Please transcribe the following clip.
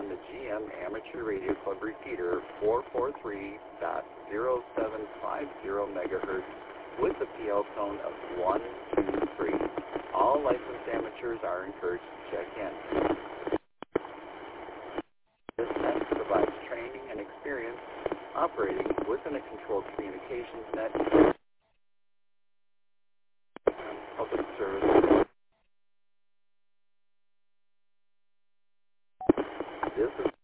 on the GM Amateur Radio Club repeater 443.0750 megahertz with a PL tone of 123. All licensed amateurs are encouraged to check in. This test provides training and experience operating within a controlled communications net. Public service. This is